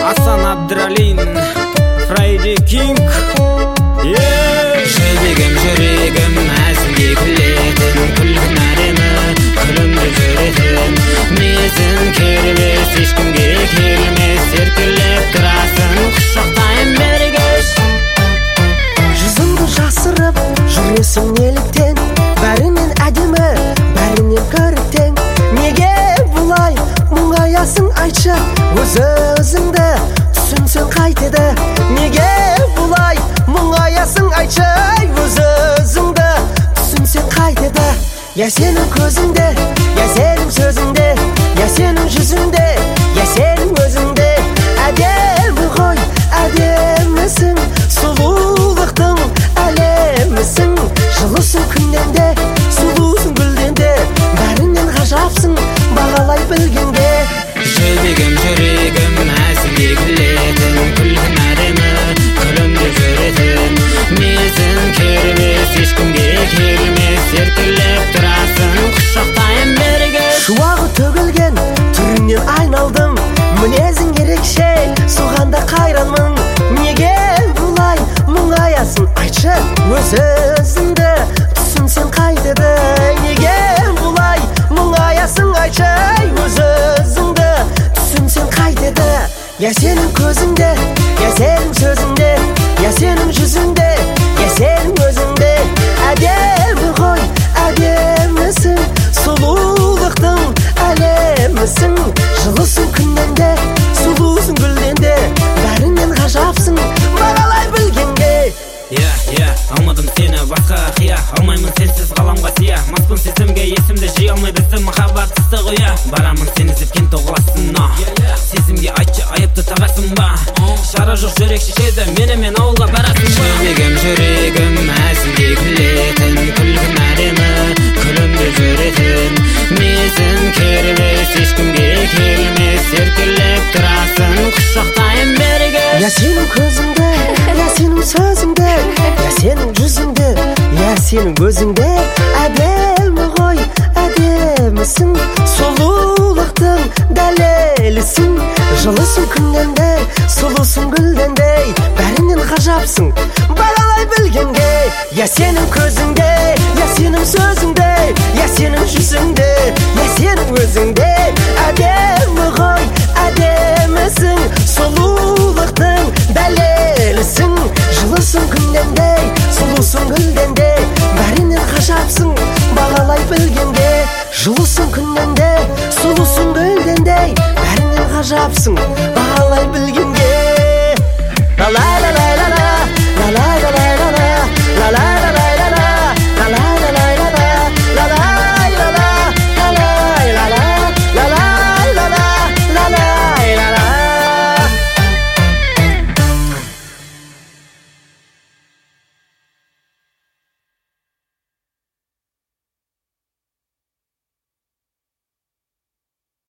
Асан Абдралин, Фрайди Кинг. Жүрегім әзілге күлетін, күлгін әдемі, күлімді жүретін. Мезін кербес, ешкімге келмес, еркелеп тұрасың, құшақтайын бергеш. Жүзіңді жасырып жүресің неліктен, бәрінен әдемі, бәрінен көріктен. Неге бұлай мұңаясың айтшы, өзіңді түсінсең қайтеді. Неге бұлай мұңаясың айтшы, өзіңді түсінсең қайтеді. Я сенің көзіңде, я сенің сөзіңде, я сенің жүзіңде, я сенің өзіңде. Әдемі ғой, әдемісің, сұлулықтың әлемісің. Жылысың күннен де, сұлусың гүлден де, бәрінен ғажапсың бағалай білгенде. Жүрегім әзілге күлетін, күлгін әдемі, күлімді жүретін. Мезін кербес, ешкімге келмес, еркелеп тұрасың, құшақтайын берге. Шуағы төгілген түріңнен айналдым, мінезің ерекше, соған да қайранмын. Неге бұлай мұңаясың айтшы, өзіңді түсінсең қайтеді. Неге бұлай мұңаясың айтшы, өзіңді түсінсең қайтеді. Я сенің көзіңде, я сенің сөзіңде, я сенің жүзіңде, я сенің өзіңде. Әдемі ғой, әдемісің, сұлулықтың әлемісің. Жылысың күннен де, сұлусың гүлден де, бәрінен ғажапсың бағалай білгенге. Алмадым сені басқа қия, алмаймын сенсіз ғаламға сия. Маспын сезімге, есімді жи алмай бізді махаббатсызды қоя. Барамын сені іздеп кен тоғыласына, сезімге айтшы айыпты тағасың ба. Шара жоқ жүрек шешеді, менімен ауылға барасың ба. Жүрегім әзілге күлетін, күлгін әдемі, күлімді жүретін. Мезін кербес, ешкімге келмес, еркелеп тұрасың, құшақтайын берге. Я сенің көзіңде, я сенің сөзіңде, я сенің жүзіңде, я сенің өзіңде. Әдемі ғой, әдемісің, сұлулықтың дәлелісің. Жылысың күннен де, сұлусың гүлден де, бәрінен ғажапсың бағалай білгенге. Я сенің көзіңде, я сенің сөзіңде, я сенің жүзіңде, я сенің өзіңде. Әдемі ғой, әдемісің, сұлулықтың дәлелісің. Жылысың күннен де, сұлусың гүлден де, бәрінен ғажапсың бағалай білгенге. Жылысың күннен де, сұлусың гүлден де, бәрінен ғажапсың бағалай білгенге.